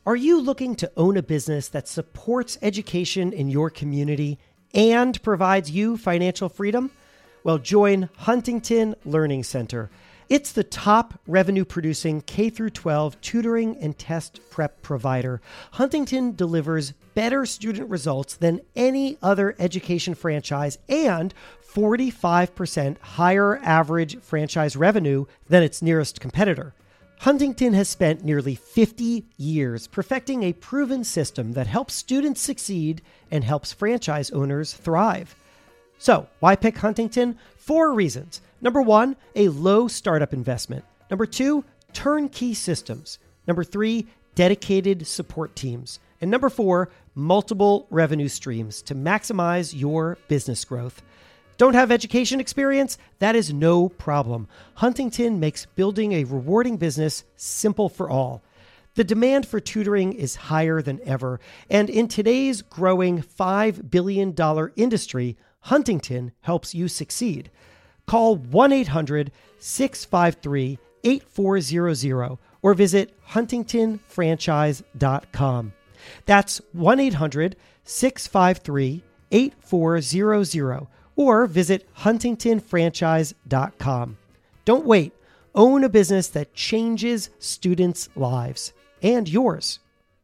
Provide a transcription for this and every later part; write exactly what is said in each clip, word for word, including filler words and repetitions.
Are you looking to own a business that supports education in your community and provides you financial freedom? Well, join Huntington Learning Center. It's the top revenue-producing K through twelve tutoring and test prep provider. Huntington delivers better student results than any other education franchise and forty-five percent higher average franchise revenue than its nearest competitor. Huntington has spent nearly fifty years perfecting a proven system that helps students succeed and helps franchise owners thrive. So, why pick Huntington? Four reasons. Number one, a low startup investment. Number two, turnkey systems. Number three, dedicated support teams. And number four, multiple revenue streams to maximize your business growth. Don't have education experience? That is no problem. Huntington makes building a rewarding business simple for all. The demand for tutoring is higher than ever, and in today's growing five billion dollars industry, Huntington helps you succeed. Call one eight hundred six five three eight four zero zero or visit huntington franchise dot com. That's one eight hundred six five three eight four zero zero or visit huntington franchise dot com. Don't wait. Own a business that changes students' lives and yours.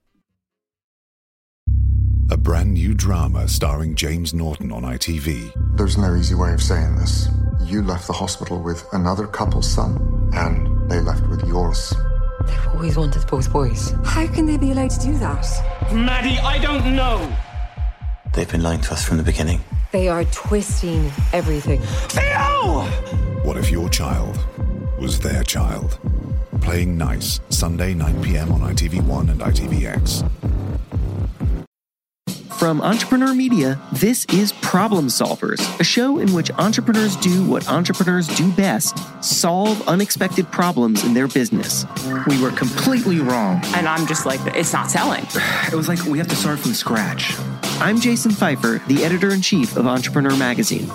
A brand new drama starring James Norton on I T V. There's no easy way of saying this. You left the hospital with another couple's son, and they left with yours. They've always wanted both boys. How can they be allowed to do that? Maddie, I don't know. They've been lying to us from the beginning. They are twisting everything. Theo! What if your child was their child? Playing Nice, Sunday, nine p.m. on I T V one and I T V X. From Entrepreneur Media, this is Problem Solvers, a show in which entrepreneurs do what entrepreneurs do best: solve unexpected problems in their business. We were completely wrong. And I'm just like, it's not selling. It was like we have to start from scratch. I'm Jason Pfeiffer, the editor-in-chief of Entrepreneur Magazine.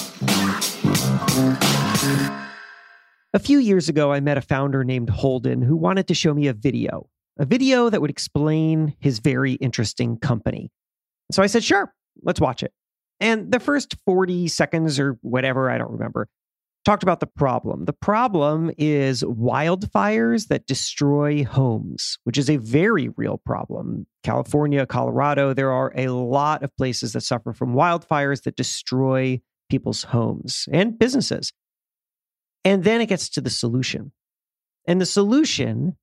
A few years ago, I met a founder named Holden who wanted to show me a video, a video that would explain his very interesting company. So I said, sure, let's watch it. And the first forty seconds or whatever, I don't remember, talked about the problem. The problem is wildfires that destroy homes, which is a very real problem. California, Colorado, there are a lot of places that suffer from wildfires that destroy people's homes and businesses. And then it gets to the solution. And the solution,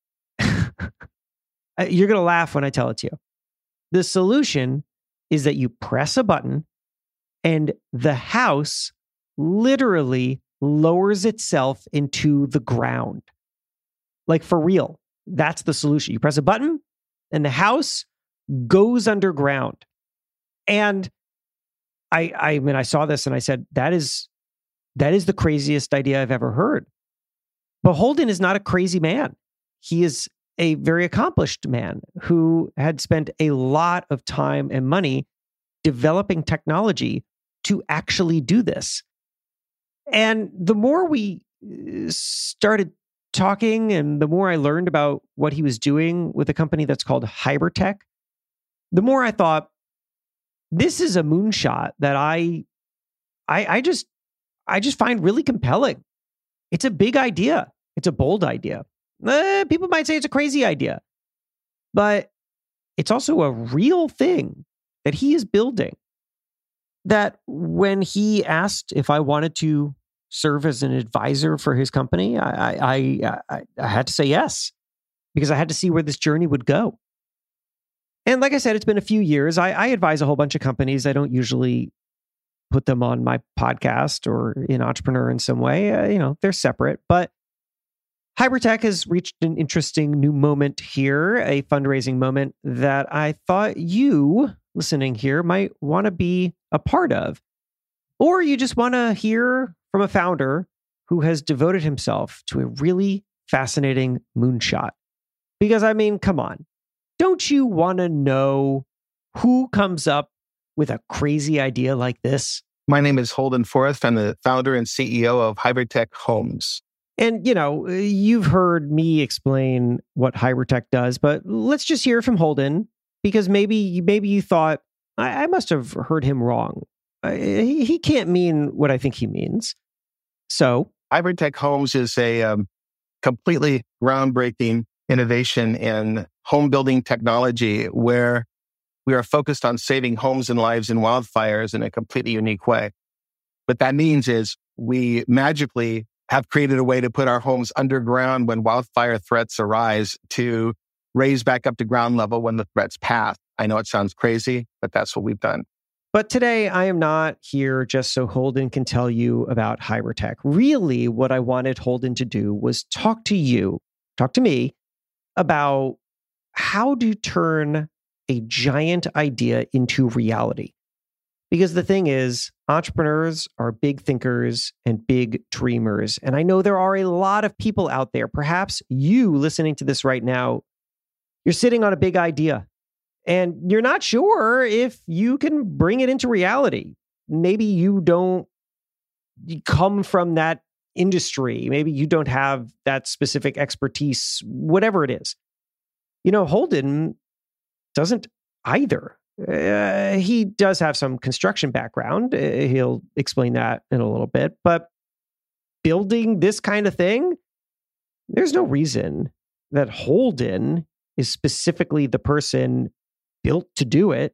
you're going to laugh when I tell it to you. The solution is that you press a button and the house literally lowers itself into the ground. Like for real. That's the solution. You press a button and the house goes underground. And I I mean I saw this and I said, that is that is the craziest idea I've ever heard. But Holden is not a crazy man. He is a very accomplished man who had spent a lot of time and money developing technology to actually do this. And the more we started talking and the more I learned about what he was doing with a company that's called Hybertech, the more I thought, this is a moonshot that I, I, I just, I just find really compelling. It's a big idea. It's a bold idea. Uh, people might say it's a crazy idea, but it's also a real thing that he is building. That when he asked if I wanted to serve as an advisor for his company, I, I, I, I had to say yes, because I had to see where this journey would go. And like I said, it's been a few years. I, I advise a whole bunch of companies. I don't usually put them on my podcast or in Entrepreneur in some way. Uh, you know, they're separate, but Hybertech has reached an interesting new moment here, a fundraising moment that I thought you, listening here, might want to be a part of. Or you just want to hear from a founder who has devoted himself to a really fascinating moonshot. Because, I mean, come on. Don't you want to know who comes up with a crazy idea like this? My name is Holden Forrest. I'm the founder and C E O of Hybertech Homes. And, you know, you've heard me explain what HybriTech does, but let's just hear from Holden, because maybe maybe you thought, I, I must have heard him wrong. Uh, he, he can't mean what I think he means. So, HybriTech Homes is a um, completely groundbreaking innovation in home building technology where we are focused on saving homes and lives in wildfires in a completely unique way. What that means is we magically have created a way to put our homes underground when wildfire threats arise to raise back up to ground level when the threats pass. I know it sounds crazy, but that's what we've done. But today I am not here just so Holden can tell you about HybriTech. Really, what I wanted Holden to do was talk to you, talk to me about how to turn a giant idea into reality. Because the thing is, entrepreneurs are big thinkers and big dreamers. And I know there are a lot of people out there, perhaps you listening to this right now, you're sitting on a big idea and you're not sure if you can bring it into reality. Maybe you don't come from that industry. Maybe you don't have that specific expertise, whatever it is. You know, Holden doesn't either. Uh, he does have some construction background. Uh, he'll explain that in a little bit. But building this kind of thing, there's no reason that Holden is specifically the person built to do it.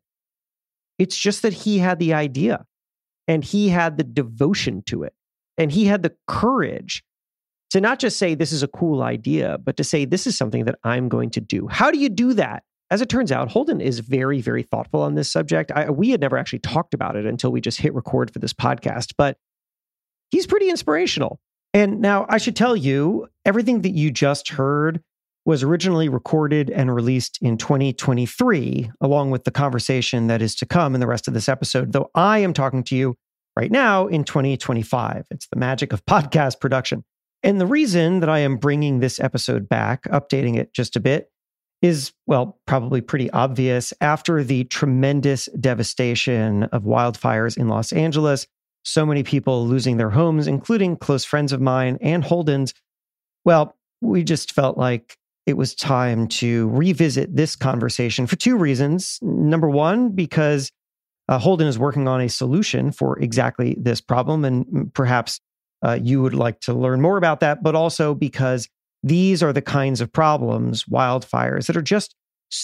It's just that he had the idea and he had the devotion to it. And he had the courage to not just say, this is a cool idea, but to say, this is something that I'm going to do. How do you do that? As it turns out, Holden is very, very thoughtful on this subject. I, we had never actually talked about it until we just hit record for this podcast, but he's pretty inspirational. And now I should tell you, everything that you just heard was originally recorded and released in twenty twenty-three, along with the conversation that is to come in the rest of this episode, though I am talking to you right now in twenty twenty-five. It's the magic of podcast production. And the reason that I am bringing this episode back, updating it just a bit, is, well, probably pretty obvious. After the tremendous devastation of wildfires in Los Angeles, so many people losing their homes, including close friends of mine and Holden's, well, we just felt like it was time to revisit this conversation for two reasons. Number one, because uh, Holden is working on a solution for exactly this problem, and perhaps uh, you would like to learn more about that, but also because these are the kinds of problems, wildfires, that are just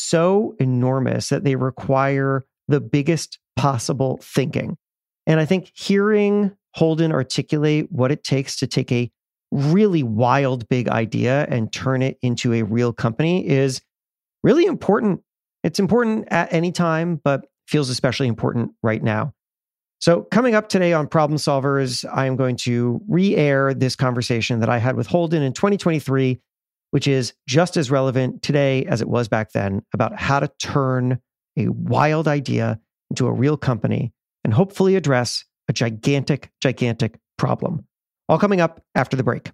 so enormous that they require the biggest possible thinking. And I think hearing Holden articulate what it takes to take a really wild, big idea and turn it into a real company is really important. It's important at any time, but feels especially important right now. So coming up today on Problem Solvers, I am going to re-air this conversation that I had with Holden in twenty twenty-three, which is just as relevant today as it was back then, about how to turn a wild idea into a real company and hopefully address a gigantic, gigantic problem. All coming up after the break.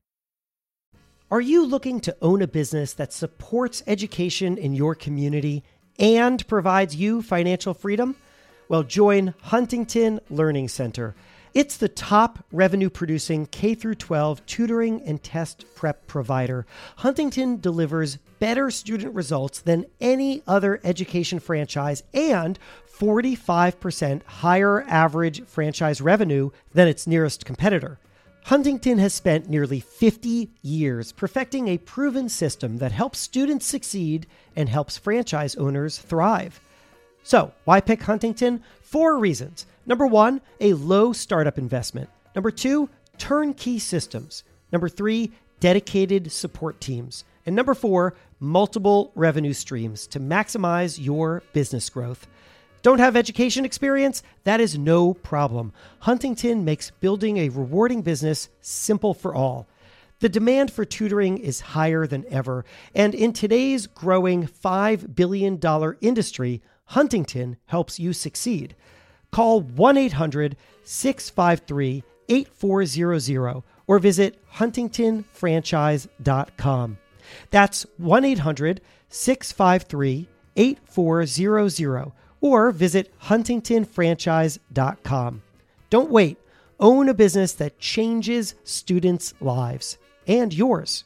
Are you looking to own a business that supports education in your community and provides you financial freedom? Well, join Huntington Learning Center. It's the top revenue-producing K through twelve tutoring and test prep provider. Huntington delivers better student results than any other education franchise and forty-five percent higher average franchise revenue than its nearest competitor. Huntington has spent nearly fifty years perfecting a proven system that helps students succeed and helps franchise owners thrive. So, why pick Huntington? Four reasons. Number one, a low startup investment. Number two, turnkey systems. Number three, dedicated support teams. And number four, multiple revenue streams to maximize your business growth. Don't have education experience? That is no problem. Huntington makes building a rewarding business simple for all. The demand for tutoring is higher than ever, and in today's growing five billion dollars industry, Huntington helps you succeed. Call one eight hundred six five three eight four zero zero or visit huntington franchise dot com. That's one eight hundred six five three eight four zero zero or visit huntington franchise dot com. Don't wait. Own a business that changes students' lives. and yours.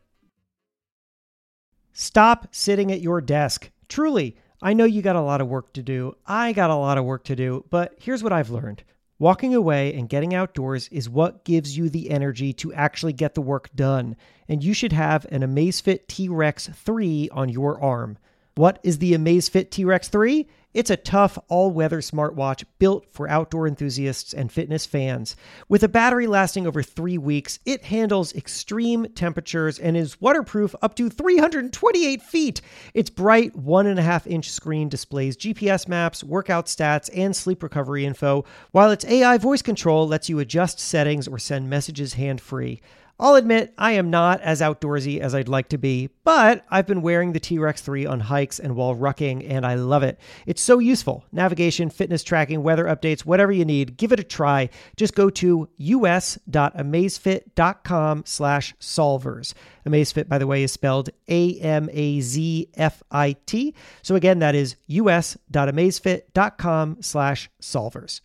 Stop sitting at your desk. Truly, I know you got a lot of work to do. I got a lot of work to do, but here's what I've learned. Walking away and getting outdoors is what gives you the energy to actually get the work done, and you should have an Amazfit T-Rex three on your arm. What is the Amazfit T-Rex three? It's a tough, all-weather smartwatch built for outdoor enthusiasts and fitness fans. With a battery lasting over three weeks, it handles extreme temperatures and is waterproof up to three hundred twenty-eight feet. Its bright one and a half inch screen displays G P S maps, workout stats, and sleep recovery info, while its A I voice control lets you adjust settings or send messages hand-free. I'll admit I am not as outdoorsy as I'd like to be, but I've been wearing the T-Rex three on hikes and while rucking, and I love it. It's so useful. Navigation, fitness tracking, weather updates, whatever you need, give it a try. Just go to us.amazfit.com slash solvers. Amazfit, by the way, is spelled A M A Z F I T. So again, that is us.amazfit.com slash solvers.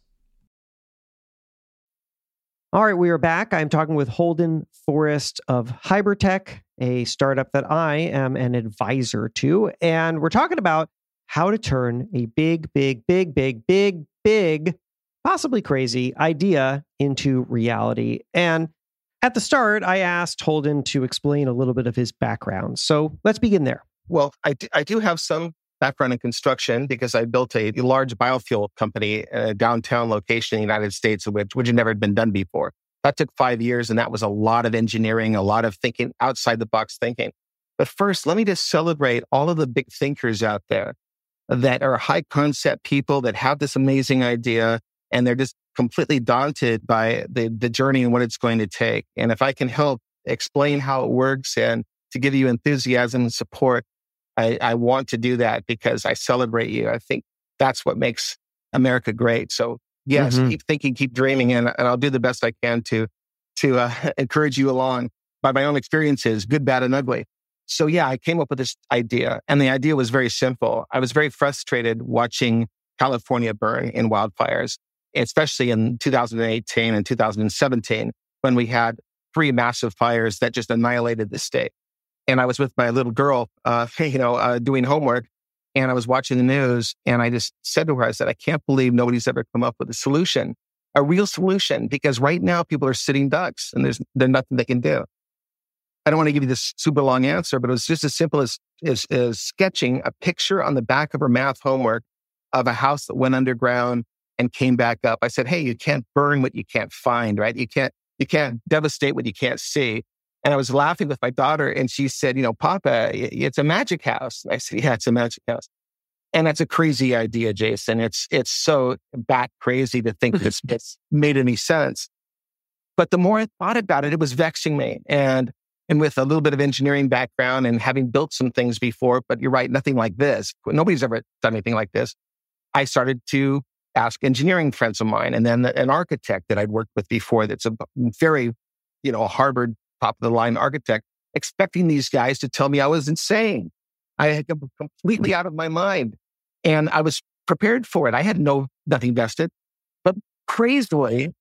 All right, we are back. I'm talking with Holden Forrest of Hybritech, a startup that I am an advisor to. And we're talking about how to turn a big, big, big, big, big, big, possibly crazy idea into reality. And at the start, I asked Holden to explain a little bit of his background. So let's begin there. Well, I do, I do have some background in construction because I built a large biofuel company in a downtown location in the United States, which, which had never been done before. That took five years, and that was a lot of engineering, a lot of thinking, outside the box thinking. But first, let me just celebrate all of the big thinkers out there that are high concept people that have this amazing idea, and they're just completely daunted by the, the journey and what it's going to take. And if I can help explain how it works and to give you enthusiasm and support, I, I want to do that because I celebrate you. I think that's what makes America great. So yes, mm-hmm. keep thinking, keep dreaming, and, and I'll do the best I can to to uh, encourage you along by my own experiences, good, bad, and ugly. So yeah, I came up with this idea, and the idea was very simple. I was very frustrated watching California burn in wildfires, especially in two thousand eighteen and two thousand seventeen, when we had three massive fires that just annihilated the state. And I was with my little girl, uh, you know, uh, doing homework, and I was watching the news, and I just said to her, I said, I can't believe nobody's ever come up with a solution, a real solution, because right now people are sitting ducks, and there's there's nothing they can do. I don't want to give you this super long answer, but it was just as simple as, as, as sketching a picture on the back of her math homework of a house that went underground and came back up. I said, hey, you can't burn what you can't find, right? You can't you can't devastate what you can't see. And I was laughing with my daughter, and she said, you know, Papa, it's a magic house. And I said, yeah, it's a magic house. And that's a crazy idea, Jason. It's it's so bat crazy to think this it's made any sense. But the more I thought about it, it was vexing me. And and with a little bit of engineering background and having built some things before, but you're right, nothing like this. Nobody's ever done anything like this. I started to ask engineering friends of mine, and then an architect that I'd worked with before that's a very, you know, Harvard top of the line architect, expecting these guys to tell me I was insane. I had come completely out of my mind, and I was prepared for it. I had no nothing vested, but crazily,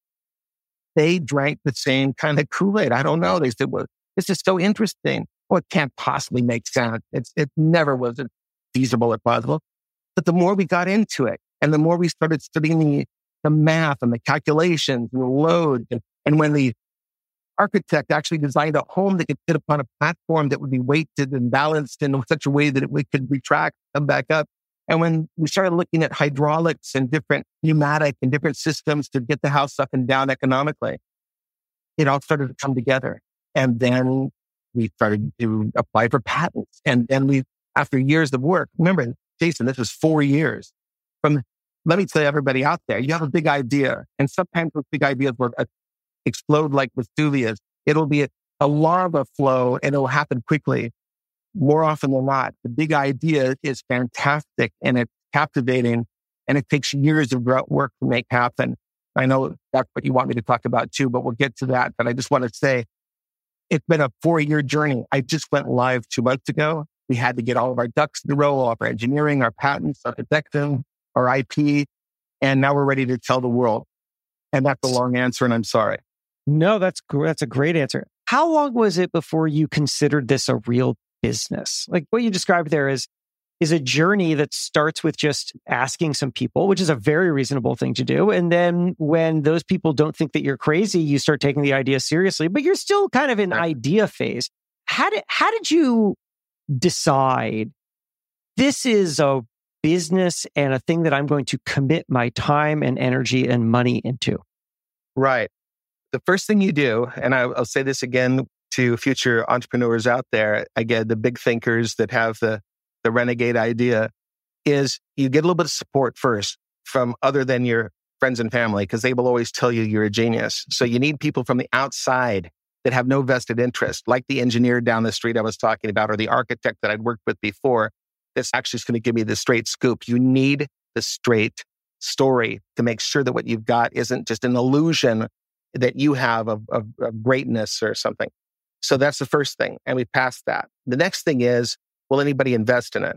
they drank the same kind of Kool-Aid. I don't know. They said, "Well, this is so interesting. Well, it can't possibly make sense. It's it never was feasible or possible." But the more we got into it, and the more we started studying the, the math and the calculations and the load, and, and when the architect actually designed a home that could fit upon a platform that would be weighted and balanced in such a way that it could retract, come back up. And when we started looking at hydraulics and different pneumatic and different systems to get the house up and down economically, it all started to come together. And then we started to apply for patents. And then we, after years of work, remember, Jason, this was four years from, let me tell everybody out there, you have a big idea. And sometimes those big ideas will explode like Vesuvius. It'll be a, a lava flow, and it'll happen quickly. More often than not, the big idea is fantastic and it's captivating, and it takes years of work to make happen. I know that's what you want me to talk about too, but we'll get to that. But I just want to say, it's been a four-year journey. I just went live two months ago. We had to get all of our ducks in a row, all of our engineering, our patents, our protection, our I P, and now we're ready to tell the world. And that's a long answer, and I'm sorry. No, that's that's a great answer. how long was it before you considered this a real business? Like what you described there is, is a journey that starts with just asking some people, which is a very reasonable thing to do. And then when those people don't think that you're crazy, you start taking the idea seriously, but you're still kind of in right. idea phase. How did, how did you decide this is a business and a thing that I'm going to commit my time and energy and money into? Right. The first thing you do, and I, I'll say this again to future entrepreneurs out there, again, the big thinkers that have the, the renegade idea, is you get a little bit of support first from other than your friends and family, because they will always tell you you're a genius. So you need people from the outside that have no vested interest, like the engineer down the street I was talking about, or the architect that I'd worked with before, that's actually just going to give me the straight scoop. You need the straight story to make sure that what you've got isn't just an illusion that you have of, of, of greatness or something. So that's the first thing. And we passed that. The next thing is, will anybody invest in it?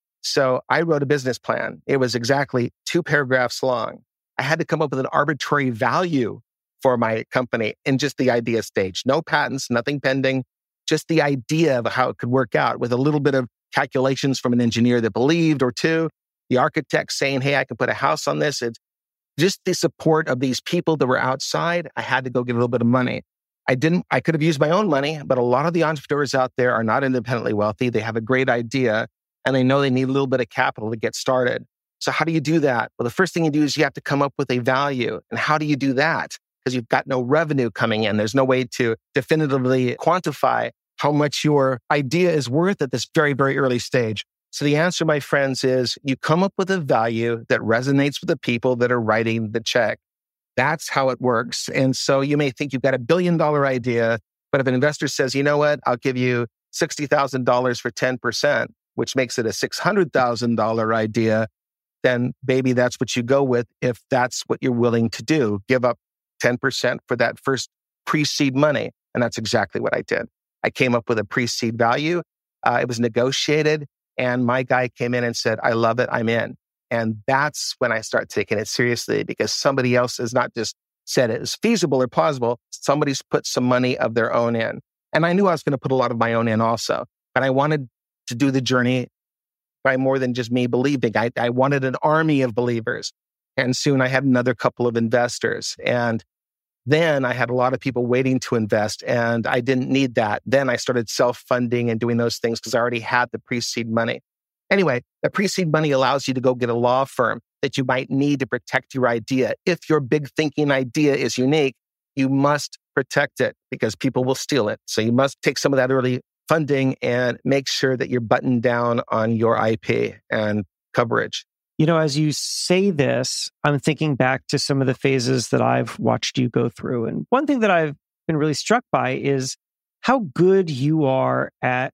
So I wrote a business plan. It was exactly two paragraphs long. I had to come up with an arbitrary value for my company in just the idea stage. No patents, nothing pending, just the idea of how it could work out with a little bit of calculations from an engineer that believed or two, the architect saying, hey, I could put a house on this. It's just the support of these people that were outside. I had to go get a little bit of money. I didn't, I could have used my own money, but a lot of the entrepreneurs out there are not independently wealthy. They have a great idea and they know they need a little bit of capital to get started. So how do you do that? Well, the first thing you do is you have to come up with a value. And how do you do that? Because you've got no revenue coming in. There's no way to definitively quantify how much your idea is worth at this very, very early stage. So the answer, my friends, is you come up with a value that resonates with the people that are writing the check. That's how it works. And so you may think you've got a billion dollar idea, but if an investor says, you know what, I'll give you sixty thousand dollars for ten percent, which makes it a six hundred thousand dollars idea, then baby, that's what you go with if that's what you're willing to do. Give up ten percent for that first pre-seed money. And that's exactly what I did. I came up with a pre-seed value. Uh, it was negotiated. And my guy came in and said, I love it, I'm in. And that's when I start taking it seriously, because somebody else has not just said it is feasible or plausible. Somebody's put some money of their own in. And I knew I was going to put a lot of my own in also. But I wanted to do the journey by more than just me believing. I, I wanted an army of believers. And soon I had another couple of investors. And then I had a lot of people waiting to invest, and I didn't need that. Then I started self-funding and doing those things because I already had the pre-seed money. Anyway, the pre-seed money allows you to go get a law firm that you might need to protect your idea. If your big thinking idea is unique, you must protect it because people will steal it. So you must take some of that early funding and make sure that you're buttoned down on your I P and coverage. You know, as you say this, I'm thinking back to some of the phases that I've watched you go through. And one thing that I've been really struck by is how good you are at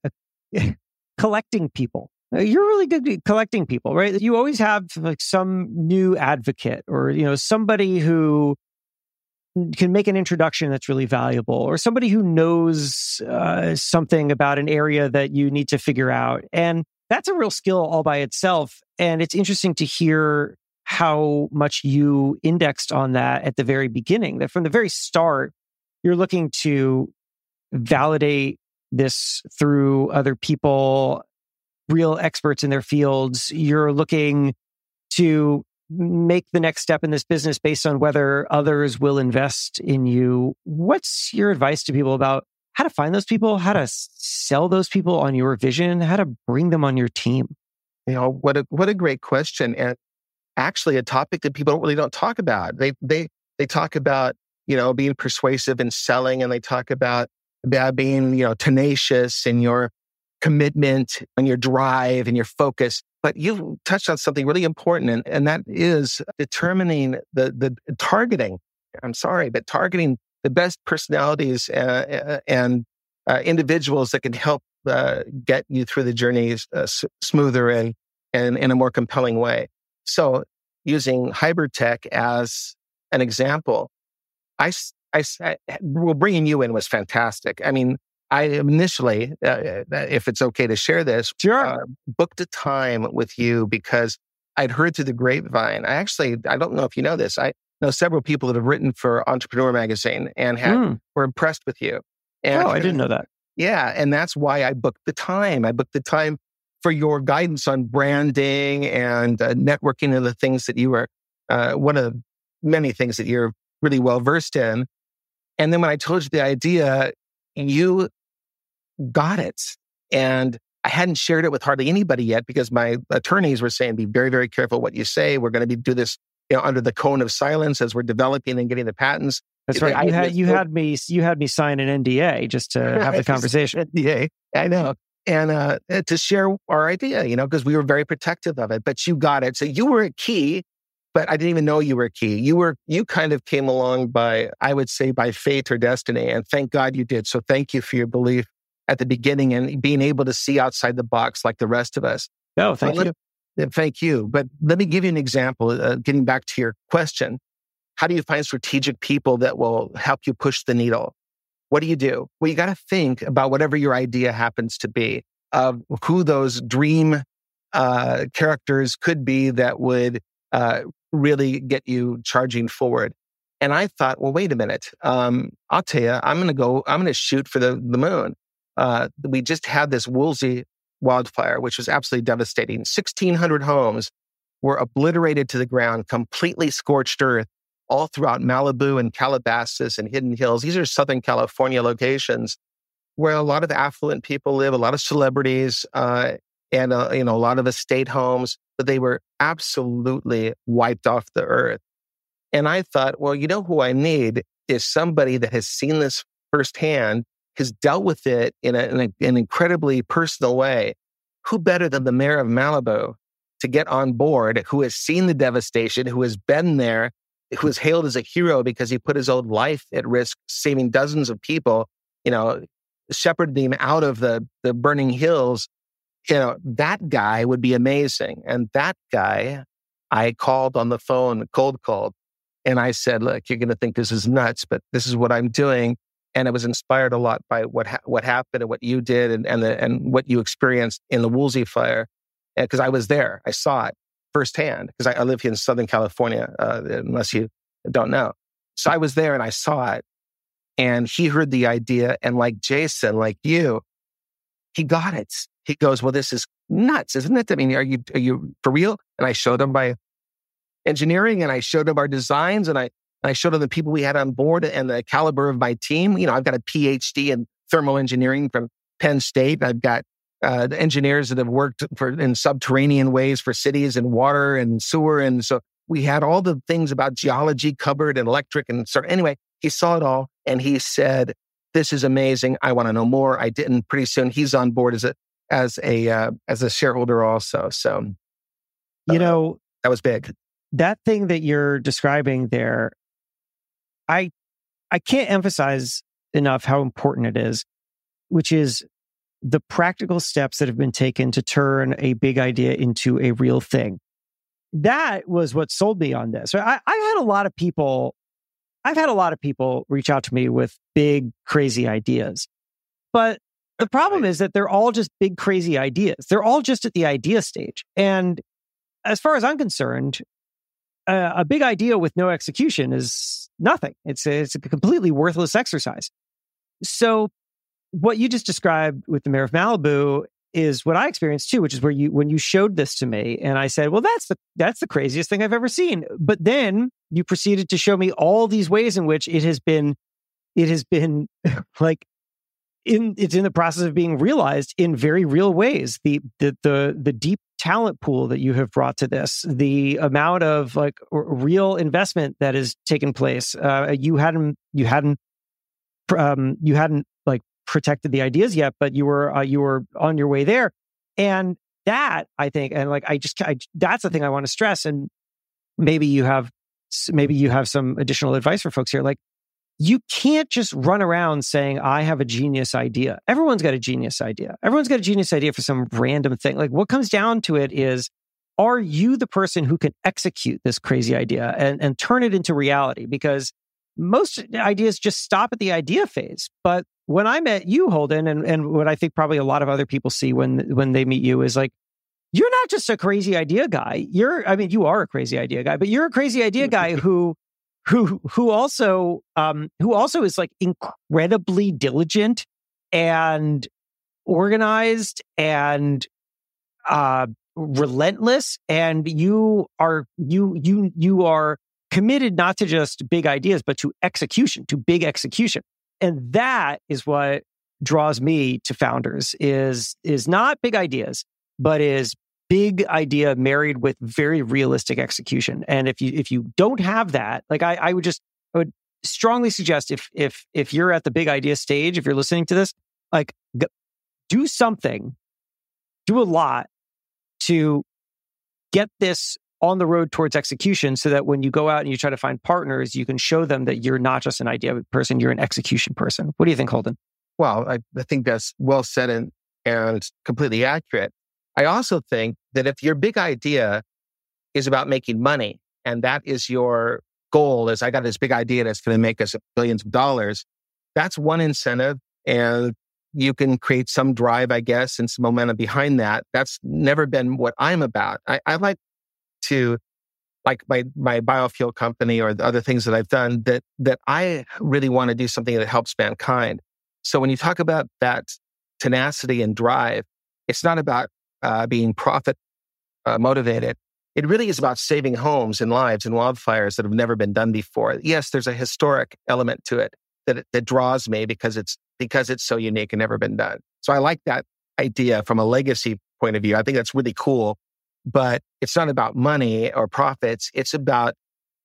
collecting people. You're really good at collecting people, right? You always have like some new advocate or, you know, somebody who can make an introduction that's really valuable, or somebody who knows uh, something about an area that you need to figure out. And that's a real skill all by itself. And it's interesting to hear how much you indexed on that at the very beginning, that from the very start, you're looking to validate this through other people, real experts in their fields. You're looking to make the next step in this business based on whether others will invest in you. What's your advice to people about how to find those people, how to sell those people on your vision, how to bring them on your team? You know, what a what a great question, and actually a topic that people really don't talk about. They they they talk about, you know, being persuasive and selling, and they talk about, about being, you know, tenacious in your commitment and your drive and your focus. But you touched on something really important, and, and that is determining the the targeting. I'm sorry, but targeting the best personalities uh, and uh, individuals that can help uh, get you through the journey uh, s- smoother and, and in a more compelling way. So using HybridTech as an example, I, I, I, well, bringing you in was fantastic. I mean, I initially, uh, if it's okay to share this, sure. uh, booked a time with you because I'd heard through the grapevine. I actually, I don't know if you know this, I know several people that have written for Entrepreneur Magazine and had, mm. were impressed with you. And, oh, I didn't know that. Yeah. And that's why I booked the time. I booked the time for your guidance on branding and uh, networking and the things that you were, uh, one of the many things that you're really well versed in. And then when I told you the idea, you got it. And I hadn't shared it with hardly anybody yet because my attorneys were saying, be very, very careful what you say. We're going to be do this you know, under the cone of silence as we're developing and getting the patents. That's right. I, you had you had me you had me sign an N D A just to have the conversation. N D A, I know. And uh, to share our idea, you know, because we were very protective of it. But you got it. So you were a key, but I didn't even know you were a key. You were you kind of came along by, I would say, by fate or destiny. And thank God you did. So thank you for your belief at the beginning and being able to see outside the box like the rest of us. No, thank but you. Let, thank you. But let me give you an example, uh, getting back to your question. How do you find strategic people that will help you push the needle? What do you do? Well, you got to think about whatever your idea happens to be, of who those dream uh, characters could be that would uh, really get you charging forward. And I thought, well, wait a minute. Um, I'll tell you, I'm going to go, I'm going to shoot for the, the moon. Uh, we just had this Woolsey wildfire, which was absolutely devastating. sixteen hundred homes were obliterated to the ground, completely scorched earth, all throughout Malibu and Calabasas and Hidden Hills. These are Southern California locations where a lot of affluent people live, a lot of celebrities, uh, and uh, you know a lot of estate homes, but they were absolutely wiped off the earth. And I thought, well, you know who I need is somebody that has seen this firsthand, has dealt with it in, a, in a, an incredibly personal way. Who better than the mayor of Malibu to get on board, who has seen the devastation, who has been there, who is hailed as a hero because he put his own life at risk, saving dozens of people, you know, shepherded them out of the, the burning hills. You know, that guy would be amazing. And that guy, I called on the phone, cold called, and I said, look, you're going to think this is nuts, but this is what I'm doing. And it was inspired a lot by what ha- what happened and what you did and and, the, and what you experienced in the Woolsey fire. Because I was there. I saw it firsthand because I, I live here in Southern California, uh, unless you don't know. So I was there and I saw it. And he heard the idea. And like Jason, like you, he got it. He goes, well, this is nuts, isn't it? I mean, are you are you for real? And I showed him my engineering and I showed him our designs and I I showed him the people we had on board and the caliber of my team. You know, I've got a P H D in thermal engineering from Penn State. I've got uh, the engineers that have worked for in subterranean ways for cities and water and sewer. And so we had all the things about geology covered and electric. And so anyway, he saw it all and he said, this is amazing. I want to know more. I didn't. Pretty soon he's on board as a, as a, uh, as a shareholder also. So, you know, uh, that was big. That thing that you're describing there, I I can't emphasize enough how important it is, which is the practical steps that have been taken to turn a big idea into a real thing. That was what sold me on this. I, I've had a lot of people, I've had a lot of people reach out to me with big, crazy ideas. But the problem is that they're all just big, crazy ideas. They're all just at the idea stage. And as far as I'm concerned, Uh, a big idea with no execution is nothing. It's a, it's a completely worthless exercise. So what you just described with the mayor of Malibu is what I experienced too, which is where you, when you showed this to me and I said, well, that's the, that's the craziest thing I've ever seen. But then you proceeded to show me all these ways in which it has been, it has been like, in, it's in the process of being realized in very real ways. The, the, the, the deep talent pool that you have brought to this, the amount of like r- real investment that has taken place. Uh, you hadn't, you hadn't, um, you hadn't like protected the ideas yet, but you were, uh, you were on your way there. And that I think, and like, I just, I, that's the thing I want to stress. And maybe you have, maybe you have some additional advice for folks here. Like, you can't just run around saying, I have a genius idea. Everyone's got a genius idea. Everyone's got a genius idea for some random thing. Like what comes down to it is, are you the person who can execute this crazy idea and, and turn it into reality? Because most ideas just stop at the idea phase. But when I met you, Holden, and, and what I think probably a lot of other people see when, when they meet you is like, you're not just a crazy idea guy. You're, I mean, you are a crazy idea guy, but you're a crazy idea guy who who who also um, who also is like incredibly diligent and organized and uh, relentless, and you are you you you are committed not to just big ideas, but to execution, to big execution, and that is what draws me to founders. Is is not big ideas, but is big idea married with very realistic execution. And if you if you don't have that, like I, I would just I would strongly suggest if if if you're at the big idea stage, if you're listening to this, like go, do something, do a lot to get this on the road towards execution, so that when you go out and you try to find partners, you can show them that you're not just an idea person, you're an execution person. What do you think, Holden? Well, I, I think that's well said and and completely accurate. I also think that if your big idea is about making money, and that is your goal, is I got this big idea that's going to make us billions of dollars, that's one incentive, and you can create some drive, I guess, and some momentum behind that. That's never been what I'm about. I, I like to, like my my biofuel company or the other things that I've done, that that I really want to do something that helps mankind. So when you talk about that tenacity and drive, it's not about Uh, being profit uh, motivated. It really is about saving homes and lives in wildfires that have never been done before. Yes, there's a historic element to it that that draws me because it's because it's so unique and never been done. So I like that idea from a legacy point of view. I think that's really cool. But it's not about money or profits. It's about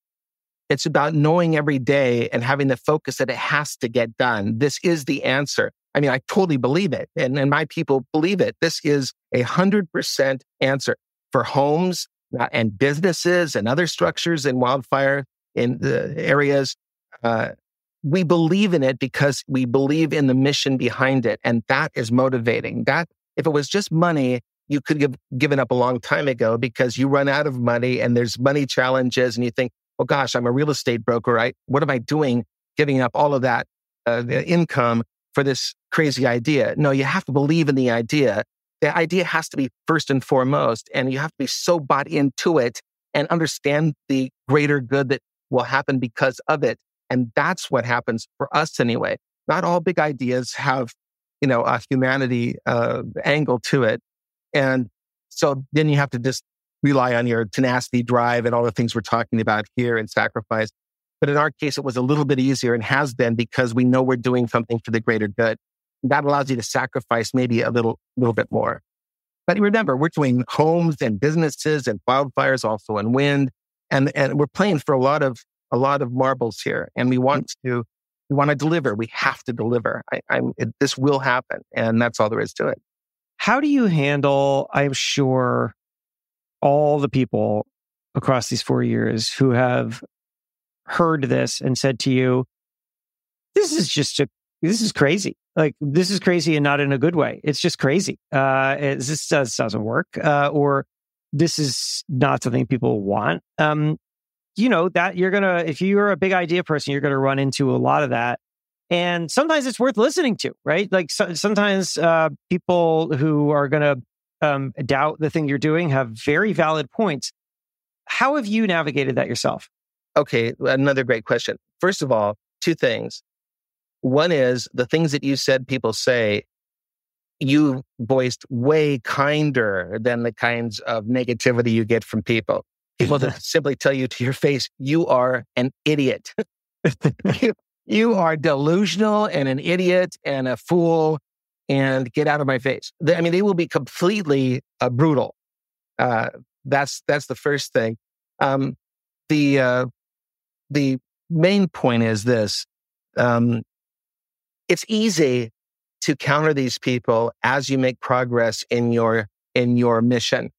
it's about knowing every day and having the focus that it has to get done. This is the answer. I mean, I totally believe it, and, and my people believe it. This is a hundred percent answer for homes and businesses and other structures in wildfire in the areas. Uh, we believe in it because we believe in the mission behind it, and that is motivating. That if it was just money, you could have given up a long time ago because you run out of money and there's money challenges, and you think, "Oh gosh, I'm a real estate broker. Right? What am I doing, giving up all of that uh, income for this crazy idea?" No, you have to believe in the idea. The idea has to be first and foremost, and you have to be so bought into it and understand the greater good that will happen because of it. And that's what happens for us anyway. Not all big ideas have, you know, a humanity uh, angle to it. And so then you have to just rely on your tenacity, drive, and all the things we're talking about here, and sacrifice. But in our case, it was a little bit easier and has been because we know we're doing something for the greater good. That allows you to sacrifice maybe a little, little bit more. But remember, we're doing homes and businesses and wildfires, also in wind, and and we're playing for a lot of a lot of marbles here. And we want to we want to deliver. We have to deliver. I, I'm it, this will happen, and that's all there is to it. How do you handle? I'm sure all the people across these four years who have heard this and said to you, "This is just a this is crazy. Like, this is crazy, and not in a good way. It's just crazy. Uh, it, this does, doesn't work, uh, or this is not something people want." Um, you know that you're gonna, if you're a big idea person, you're gonna run into a lot of that, and sometimes it's worth listening to, right? Like so, sometimes uh, people who are gonna um, doubt the thing you're doing have very valid points. How have you navigated that yourself? Okay, another great question. First of all, two things. One is the things that you said people say, you voiced way kinder than the kinds of negativity you get from people. People that simply tell you to your face, "You are an idiot." you, you are delusional and an idiot and a fool, and get out of my face. They, I mean, they will be completely uh, brutal. Uh, that's that's the first thing. Um, the uh, the main point is this. Um, It's easy to counter these people as you make progress in your in your mission.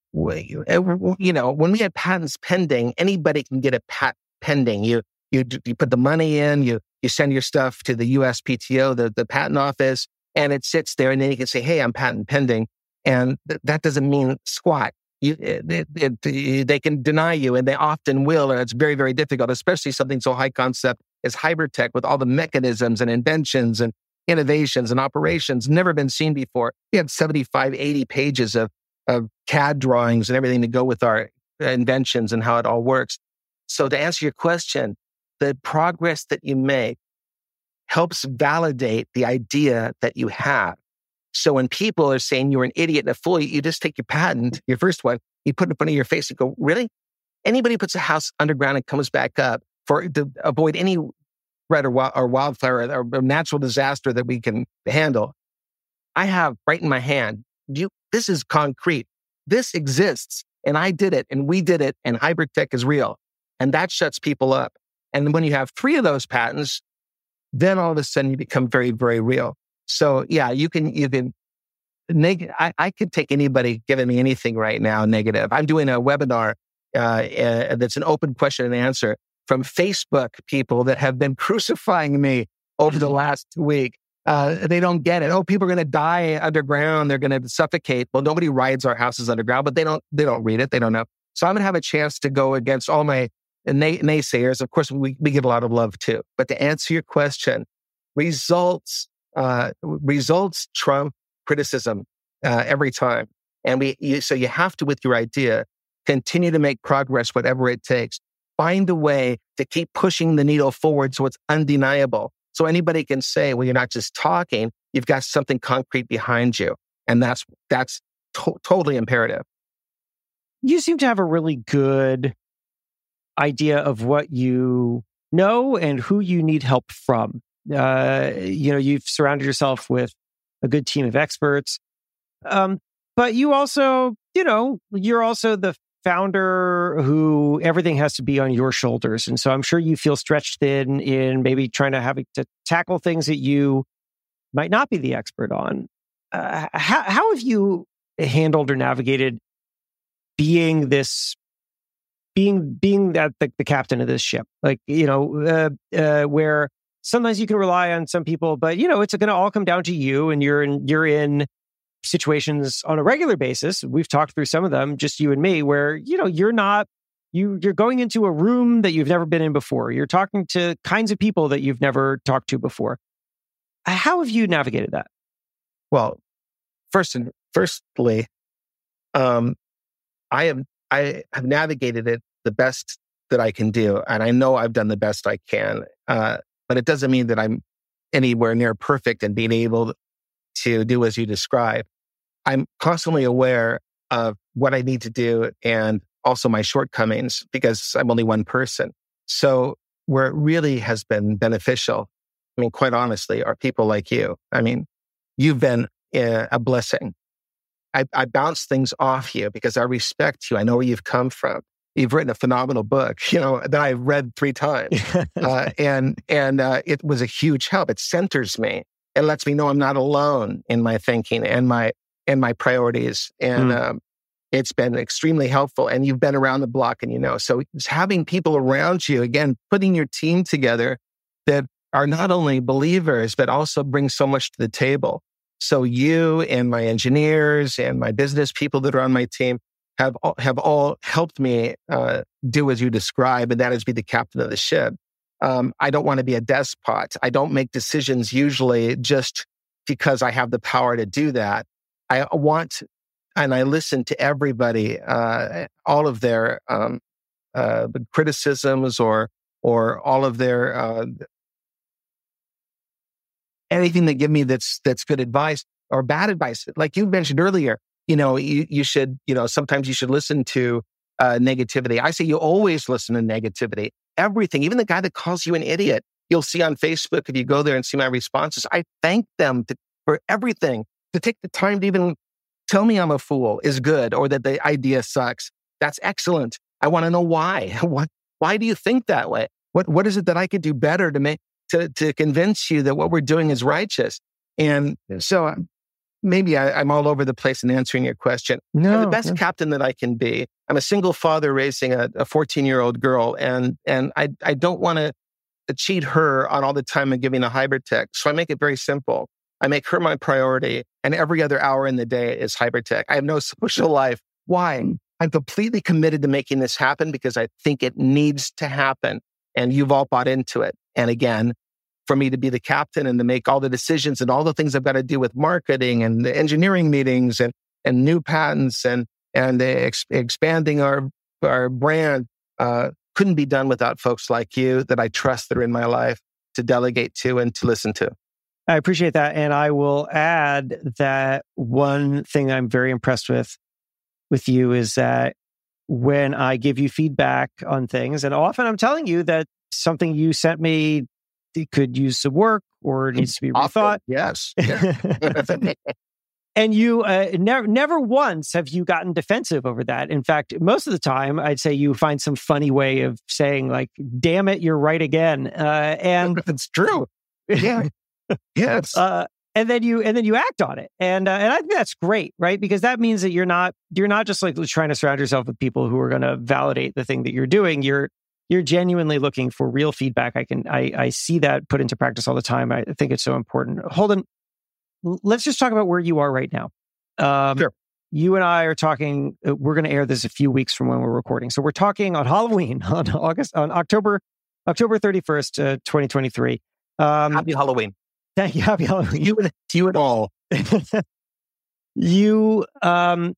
You know, when we had patents pending, anybody can get a patent pending. You you you put the money in, you you send your stuff to the U S P T O, the, the patent office, and it sits there, and then you can say, "Hey, I'm patent pending," and th- that doesn't mean squat. You, it, it, it, they can deny you, and they often will, and it's very, very difficult, especially something so high concept as hybrid tech with all the mechanisms and inventions and innovations and operations never been seen before. We had seventy-five, eighty pages of, of C A D drawings and everything to go with our inventions and how it all works. So to answer your question, the progress that you make helps validate the idea that you have. So when people are saying you're an idiot and a fool, you just take your patent, your first one, you put it in front of your face and go, really? Anybody puts a house underground and comes back up for to avoid any threat or, wild, or wildfire or, or natural disaster that we can handle. I have right in my hand, you, this is concrete. This exists, and I did it, and we did it, and hybrid tech is real. And that shuts people up. And when you have three of those patents, then all of a sudden you become very, very real. So yeah, you can, you can, neg- I, I could take anybody giving me anything right now negative. I'm doing a webinar uh, uh, that's an open question and answer from Facebook people that have been crucifying me over the last week. Uh, they don't get it. Oh, people are going to die underground. They're going to suffocate. Well, nobody rides our houses underground, but they don't, they don't read it. They don't know. So I'm going to have a chance to go against all my nay- naysayers. Of course, we, we get a lot of love too. But to answer your question, results, uh, results trump criticism uh, every time. And we, you, so you have to, with your idea, continue to make progress, whatever it takes. Find a way to keep pushing the needle forward so it's undeniable. So anybody can say, well, you're not just talking, you've got something concrete behind you. And that's that's to- totally imperative. You seem to have a really good idea of what you know and who you need help from. Uh, you know, you've surrounded yourself with a good team of experts. Um, but you also, you know, you're also the founder who everything has to be on your shoulders. And so I'm sure you feel stretched thin in maybe trying to have to tackle things that you might not be the expert on. Uh, how, how have you handled or navigated being this, being, being that the, the captain of this ship? Like, you know, uh, uh, where sometimes you can rely on some people, but you know, it's going to all come down to you, and you're in, you're in situations on a regular basis. We've talked through some of them, just you and me, where, you know, you're not, you, you're going into a room that you've never been in before. You're talking to kinds of people that you've never talked to before. How have you navigated that? Well, first and firstly, um, I have, I have navigated it the best that I can do. And I know I've done the best I can. Uh, but it doesn't mean that I'm anywhere near perfect and being able to do as you describe. I'm constantly aware of what I need to do and also my shortcomings, because I'm only one person. So where it really has been beneficial, I mean, quite honestly, are people like you. I mean, you've been uh, a blessing. I, I bounce things off you because I respect you. I know where you've come from. You've written a phenomenal book, you know, that I've read three times. uh, and and uh, it was a huge help. It centers me. It lets me know I'm not alone in my thinking and my and my priorities. And mm. um, it's been extremely helpful. And you've been around the block, and you know. So it's having people around you, again, putting your team together that are not only believers, but also bring so much to the table. So you and my engineers and my business people that are on my team have all, have all helped me uh, do as you describe, and that is be the captain of the ship. Um, I don't want to be a despot. I don't make decisions usually just because I have the power to do that. I want, and I listen to everybody, uh, all of their um, uh, criticisms or or all of their uh, anything they give me that's that's good advice or bad advice. Like you mentioned earlier, you know, you, you should, you know, sometimes you should listen to uh, negativity. I say you always listen to negativity. Everything, even the guy that calls you an idiot, you'll see on Facebook if you go there and see my responses. I thank them to, for everything. To take the time to even tell me I'm a fool is good, or that the idea sucks. That's excellent. I want to know why. What? Why do you think that way? What What is it that I could do better to make to to convince you that what we're doing is righteous? And so maybe I, I'm all over the place in answering your question. No, I'm the best no. captain that I can be. I'm a single father raising a, a fourteen-year-old girl, and and I I don't want to cheat her on all the time I'm giving a hybrid tech. So I make it very simple. I make her my priority, and every other hour in the day is hybrid tech. I have no social life. Why? I'm completely committed to making this happen because I think it needs to happen, and you've all bought into it. And again, for me to be the captain and to make all the decisions and all the things I've got to do with marketing and the engineering meetings and, and new patents and and ex- expanding our our brand, uh, couldn't be done without folks like you that I trust that are in my life to delegate to and to listen to. I appreciate that. And I will add that one thing I'm very impressed with with you is that when I give you feedback on things, and often I'm telling you that something you sent me it could use some work or it needs to be rethought. Yes. Yeah. And you uh, never, never once have you gotten defensive over that. In fact, most of the time, I'd say you find some funny way of saying, like, "Damn it, you're right again." Uh, and it's true. Yeah. Yes. Uh, and then you and then you act on it, and uh, and I think that's great, right? Because that means that you're not you're not just like trying to surround yourself with people who are going to validate the thing that you're doing. You're you're genuinely looking for real feedback. I can I I see that put into practice all the time. I think it's so important. Holden, let's just talk about where you are right now. Um, sure. You and I are talking. Uh, we're going to air this a few weeks from when we're recording, so we're talking on Halloween on August on October October thirty-first, uh, twenty twenty-three. Um, Happy Halloween. Thank you. Happy Halloween. You and you and all. you um,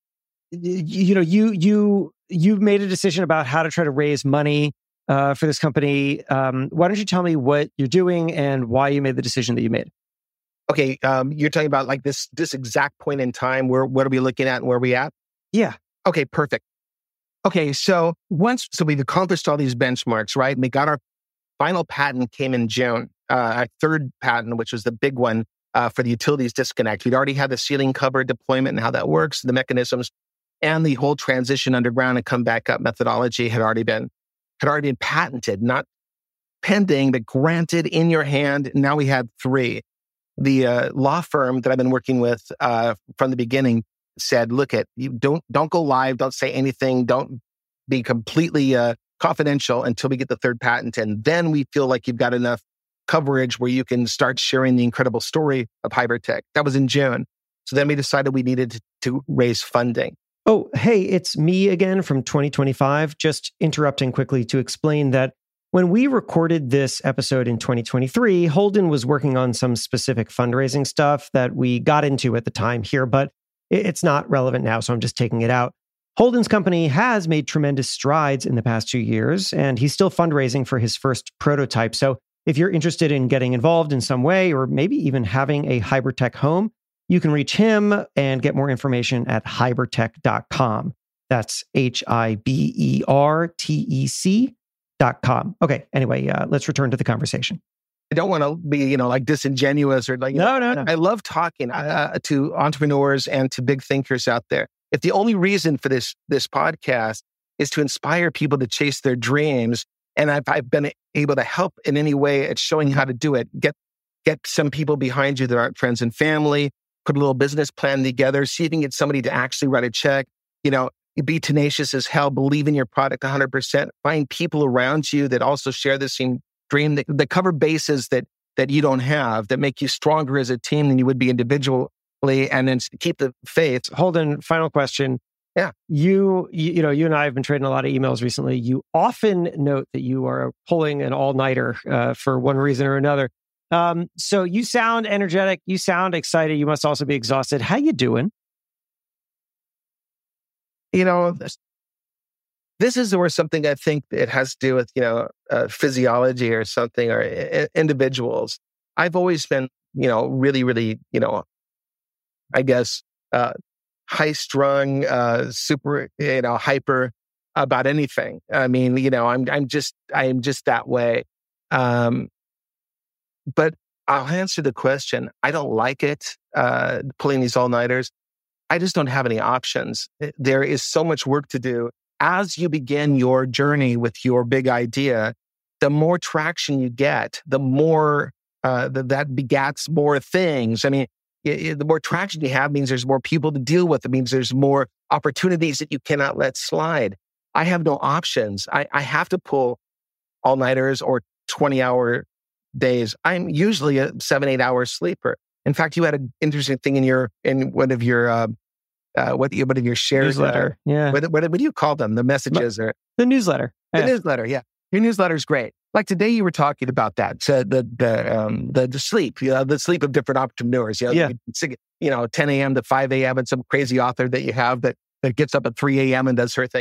you know you you you've made a decision about how to try to raise money uh, for this company. Um, why don't you tell me what you're doing and why you made the decision that you made? Okay, um, you're talking about like this this exact point in time. Where what are we looking at and where are we at? Yeah. Okay, perfect. Okay, so once so we've accomplished all these benchmarks, right? And we got our final patent came in June. Uh, our third patent, which was the big one uh, for the utilities disconnect. We'd already had the ceiling cover deployment and how that works, the mechanisms, and the whole transition underground and come back up methodology had already been had already been patented, not pending, but granted in your hand. Now we had three. The uh, law firm that I've been working with uh, from the beginning said, "Look, at you don't don't go live, don't say anything, don't be completely uh, confidential until we get the third patent, and then we feel like you've got enough coverage where you can start sharing the incredible story of HyberTech." That was in June. So then we decided we needed to, to raise funding. Oh, hey, it's me again from twenty twenty-five. Just interrupting quickly to explain that when we recorded this episode in twenty twenty-three, Holden was working on some specific fundraising stuff that we got into at the time here, but it's not relevant now, so I'm just taking it out. Holden's company has made tremendous strides in the past two years, and he's still fundraising for his first prototype. So if you're interested in getting involved in some way, or maybe even having a HyberTech home, you can reach him and get more information at hybertech dot com. That's H I B E R T E C dot com. Okay, anyway, uh, let's return to the conversation. I don't want to be, you know, like disingenuous or like, you no, know, no, no. I love talking uh, to entrepreneurs and to big thinkers out there. If the only reason for this this podcast is to inspire people to chase their dreams, and I've, I've been able to help in any way at showing how to do it, get get some people behind you that aren't friends and family, put a little business plan together, see if you can get somebody to actually write a check, you know, be tenacious as hell, believe in your product one hundred percent, find people around you that also share the same dream, that, that cover bases that that you don't have, that make you stronger as a team than you would be individually, and then keep the faith. Holden, final question. Yeah. You, you, you know, you and I have been trading a lot of emails recently. You often note that you are pulling an all-nighter uh, for one reason or another. Um, so you sound energetic. You sound excited. You must also be exhausted. How you doing? You know, this, this is where something I think it has to do with, you know, uh, physiology or something, or I- individuals. I've always been, you know, really, really, you know, I guess, uh, high strung, uh, super, you know, hyper about anything. I mean, you know, I'm, I'm just, I'm just that way. Um, but I'll answer the question. I don't like it, uh, pulling these all-nighters. I just don't have any options. There is so much work to do. As you begin your journey with your big idea, the more traction you get, the more uh, the, that begats more things. I mean, it, it, the more traction you have means there's more people to deal with. It means there's more opportunities that you cannot let slide. I have no options. I, I have to pull all-nighters or twenty-hour days. I'm usually a seven, eight-hour sleeper. In fact, you had an interesting thing in your in one of your uh, uh, what one of your shares. Newsletter. Uh, yeah. What, what, what do you call them? The messages or the newsletter. The yeah. newsletter. Yeah, your newsletter is great. Like today, you were talking about that. So the the um, the the sleep. You know, the sleep of different entrepreneurs. You know, yeah. You know, ten a.m. to five a.m. and some crazy author that you have that that gets up at three a.m. and does her thing.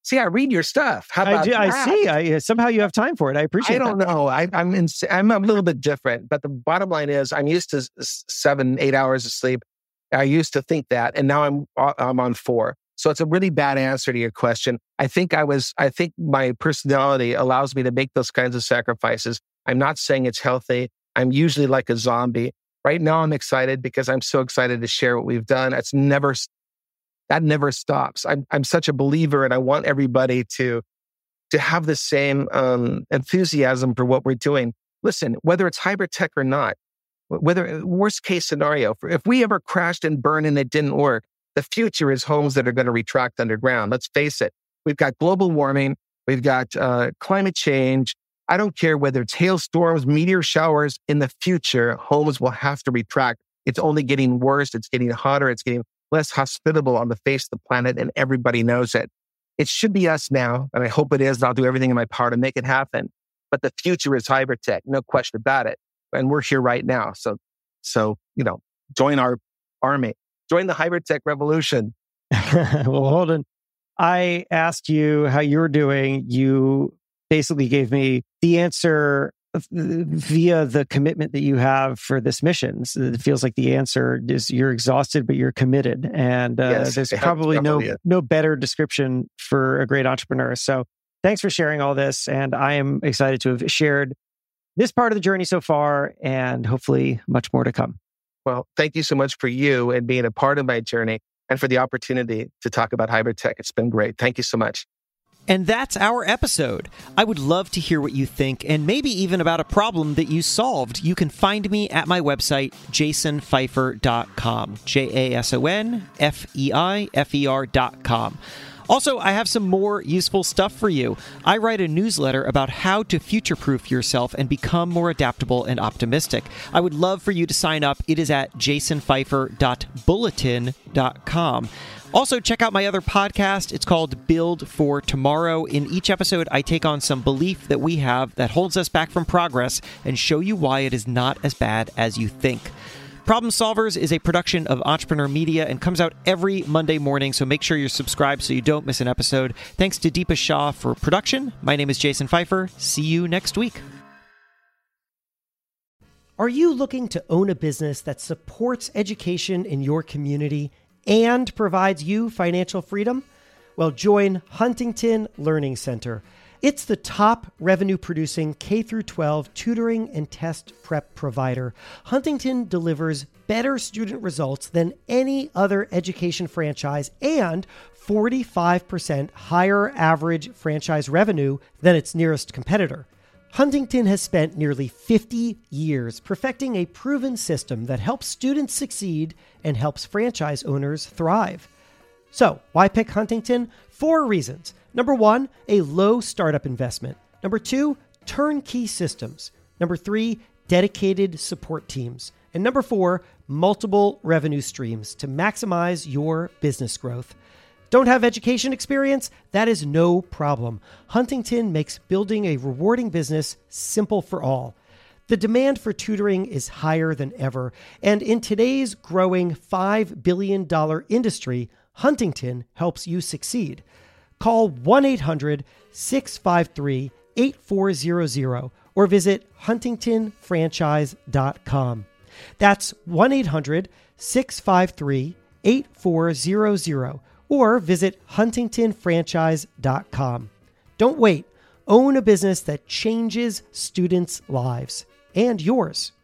See, I read your stuff. How about I, do, I that? see. I, somehow you have time for it. I appreciate it. I don't that. know. I, I'm in, I'm a little bit different, but the bottom line is I'm used to seven, eight hours of sleep. I used to think that, and now I'm I'm on four. So it's a really bad answer to your question. I think I was. I think my personality allows me to make those kinds of sacrifices. I'm not saying it's healthy. I'm usually like a zombie. Right now, I'm excited because I'm so excited to share what we've done. It's never. That never stops. I'm I'm such a believer, and I want everybody to to have the same um, enthusiasm for what we're doing. Listen, whether it's hybrid tech or not, whether worst case scenario, if we ever crashed and burned and it didn't work, the future is homes that are going to retract underground. Let's face it. We've got global warming. We've got uh, climate change. I don't care whether it's hailstorms, meteor showers. In the future, homes will have to retract. It's only getting worse. It's getting hotter. It's getting less hospitable on the face of the planet, and everybody knows it. It should be us now, and I hope it is, and I'll do everything in my power to make it happen. But the future is hybrid tech, no question about it. And we're here right now. So, so you know, join our army. Join the hybrid tech revolution. Well, Holden, I asked you how you were doing. You basically gave me the answer via the commitment that you have for this mission. So it feels like the answer is you're exhausted, but you're committed. And uh, yes, there's probably no is. no better description for a great entrepreneur. So thanks for sharing all this. And I am excited to have shared this part of the journey so far, and hopefully much more to come. Well, thank you so much for you and being a part of my journey and for the opportunity to talk about hybrid tech. It's been great. Thank you so much. And that's our episode. I would love to hear what you think, and maybe even about a problem that you solved. You can find me at my website, jason feifer dot com. J A S O N F E I F E R dot com. Also, I have some more useful stuff for you. I write a newsletter about how to future-proof yourself and become more adaptable and optimistic. I would love for you to sign up. It is at jason feifer dot bulletin dot com. Also, check out my other podcast. It's called Build for Tomorrow. In each episode, I take on some belief that we have that holds us back from progress and show you why it is not as bad as you think. Problem Solvers is a production of Entrepreneur Media and comes out every Monday morning, so make sure you're subscribed so you don't miss an episode. Thanks to Deepa Shah for production. My name is Jason Feifer. See you next week. Are you looking to own a business that supports education in your community and provides you financial freedom? Well, join Huntington Learning Center. It's the top revenue-producing K through twelve tutoring and test prep provider. Huntington delivers better student results than any other education franchise and forty-five percent higher average franchise revenue than its nearest competitor. Huntington has spent nearly fifty years perfecting a proven system that helps students succeed and helps franchise owners thrive. So, why pick Huntington? Four reasons. Number one, a low startup investment. Number two, turnkey systems. Number three, dedicated support teams. And number four, multiple revenue streams to maximize your business growth. Don't have education experience? That is no problem. Huntington makes building a rewarding business simple for all. The demand for tutoring is higher than ever, and in today's growing five billion dollars industry, Huntington helps you succeed. Call one eight hundred six five three eight four zero zero or visit huntington franchise dot com. That's one eight hundred six five three eight four zero zero or visit huntington franchise dot com. Don't wait. Own a business that changes students' lives and yours.